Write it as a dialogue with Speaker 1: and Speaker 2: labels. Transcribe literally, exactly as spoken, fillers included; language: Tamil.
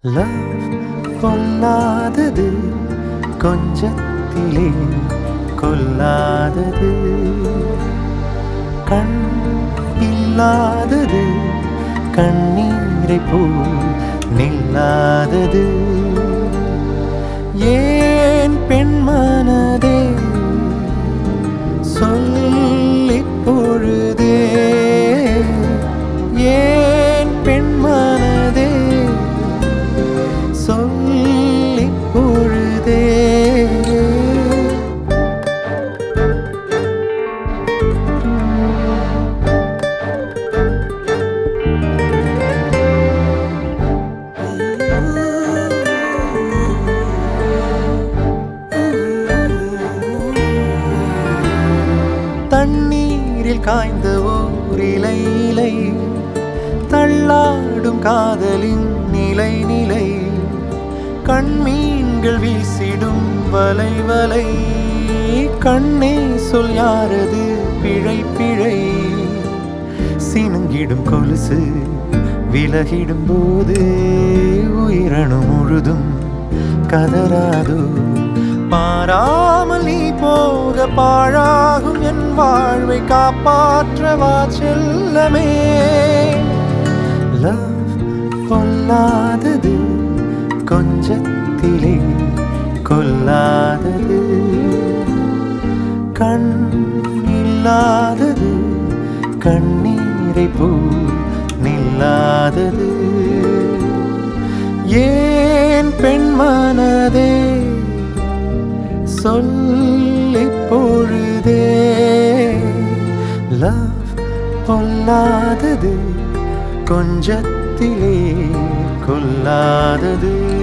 Speaker 1: லவ் பொல்லாதது, கொஞ்சத்திலே கொல்லாதது. கண் இல்லாதது, கண்ணீரை போல் நில்லாதது. ஏன் பெண் மனதே சொல்லிப் பொழுதே, ஏன் பெண் மனதே சொல்லிப் பொழுதே. தண்ணீரில் காய்ந்த ஓர் இலை இலை, தள்ளாடும் காதலின் நிலை நிலை. கண்மீன்கள் வீசிடும் வலை வலை, கண்ணே சொல் யாரது பிழை பிழை. சினுங்கிடும் கொலுசு விலகிடும் போது, உயிரணு முழுதும் கதராதோ. பாராமல் நீ போக பாழாகும் என் வாழ்வை காப்பாற்றவா செல்லமே. லவ் பொல்லாதது, கொஞ்சத்திலே கொல்லாதது. கண் இல்லாதது, கண்ணீரை போல் நில்லாதது. ஏன் பெண் மனதே சொல்லிப் பொழுதே. லவ் பொல்லாதது, கொஞ்சத்திலே கொல்லாதது.